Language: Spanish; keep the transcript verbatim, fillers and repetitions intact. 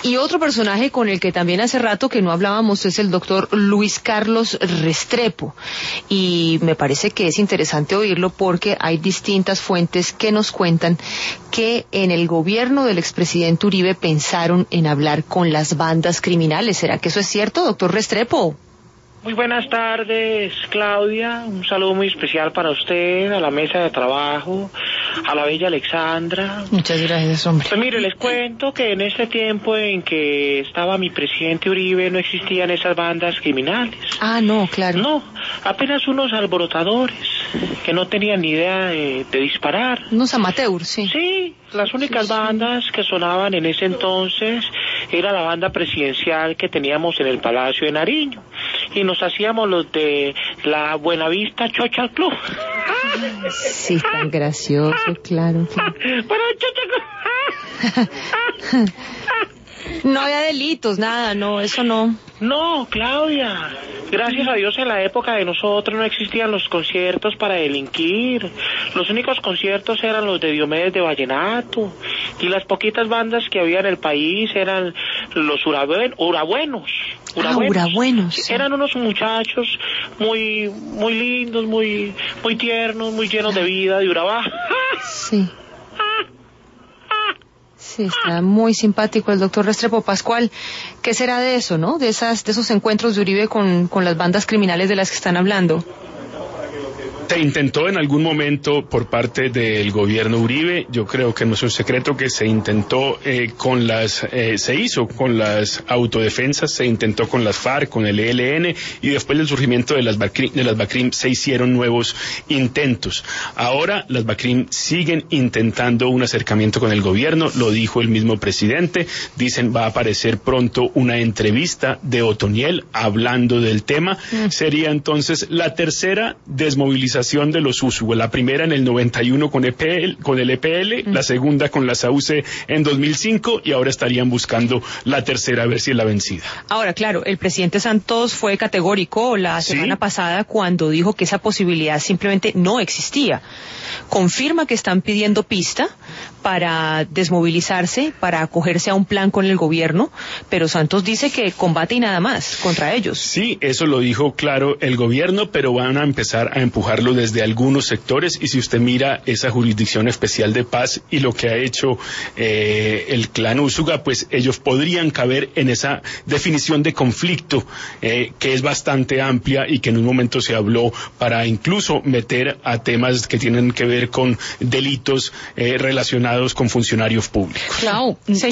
Y otro personaje con el que también hace rato que no hablábamos es el doctor Luis Carlos Restrepo. Y me parece que es interesante oírlo porque hay distintas fuentes que nos cuentan que en el gobierno del expresidente Uribe pensaron en hablar con las bandas criminales. ¿Será que eso es cierto, doctor Restrepo? Muy buenas tardes, Claudia. Un saludo muy especial para usted, a la mesa de trabajo, a la bella Alexandra. Muchas gracias, hombre. Pues mire, les cuento que en este tiempo en que estaba mi presidente Uribe no existían esas bandas criminales. Ah, no, claro. No, apenas unos alborotadores que no tenían ni idea de, de disparar. Unos amateurs, sí. Sí, las únicas sí, sí. bandas que sonaban en ese entonces era la banda presidencial que teníamos en el Palacio de Nariño. Y nos hacíamos los de la Buenavista Chocha Club. Sí, tan gracioso, claro. claro. Pero Chocha Club. No había delitos, nada, no, eso no. No, Claudia, gracias a Dios en la época de nosotros no existían los conciertos para delinquir. Los únicos conciertos eran los de Diomedes de Vallenato. Y las poquitas bandas que había en el país eran los urabuen, urabuenos. Ah, urabuenos. Sí. Eran unos muchachos muy muy lindos, muy muy tiernos, muy llenos de vida, de Urabá. Sí. Sí, está muy simpático el doctor Restrepo. Pascual, ¿qué será de eso, no? De esas, de esos encuentros de Uribe con, con las bandas criminales de las que están hablando. Se intentó en algún momento por parte del gobierno Uribe, yo creo que no es un secreto que se intentó eh, con las, eh, se hizo con las autodefensas, se intentó con las FARC, con el E L N, y después del surgimiento de las BACRIM, de las BACRIM se hicieron nuevos intentos. Ahora las BACRIM siguen intentando un acercamiento con el gobierno, lo dijo el mismo presidente, dicen va a aparecer pronto una entrevista de Otoniel hablando del tema, mm. sería entonces la tercera desmovilización de los U S U, la primera en el noventa y uno con, E P L, con el E P L, mm. la segunda con la S A U C E en dos mil cinco y ahora estarían buscando la tercera a ver si es la vencida. Ahora, claro, el presidente Santos fue categórico la semana ¿Sí? pasada cuando dijo que esa posibilidad simplemente no existía. Confirma que están pidiendo pista para desmovilizarse, para acogerse a un plan con el gobierno, pero Santos dice que combate y nada más contra ellos. Sí, eso lo dijo claro el gobierno, pero van a empezar a empujarlo desde algunos sectores, y si usted mira esa jurisdicción especial de paz y lo que ha hecho eh, el clan Úsuga, pues ellos podrían caber en esa definición de conflicto eh, que es bastante amplia y que en un momento se habló para incluso meter a temas que tienen que ver con delitos eh, relacionados con funcionarios públicos. Claro.